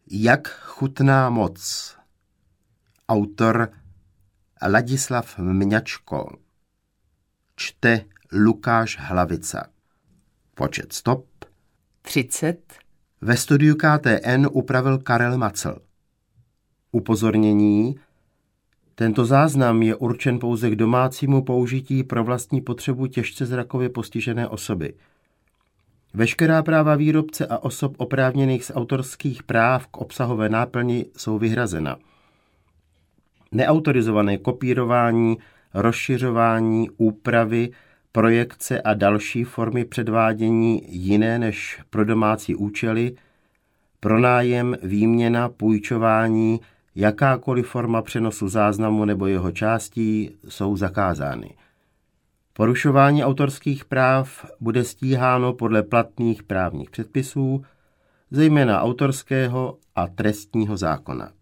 Jak chutná moc. Autor Ladislav Mňačko. Čte Lukáš Hlavica. Počet stop 30. Ve studiu KTN upravil Karel Macl. Upozornění: tento záznam je určen pouze k domácímu použití pro vlastní potřebu těžce zrakově postižené osoby. Veškerá práva výrobce a osob oprávněných z autorských práv k obsahové náplni jsou vyhrazena. Neautorizované kopírování, rozšiřování, úpravy, projekce a další formy předvádění jiné než pro domácí účely, pronájem, výměna, půjčování, jakákoliv forma přenosu záznamu nebo jeho částí jsou zakázány. Porušování autorských práv bude stíháno podle platných právních předpisů, zejména autorského a trestního zákona.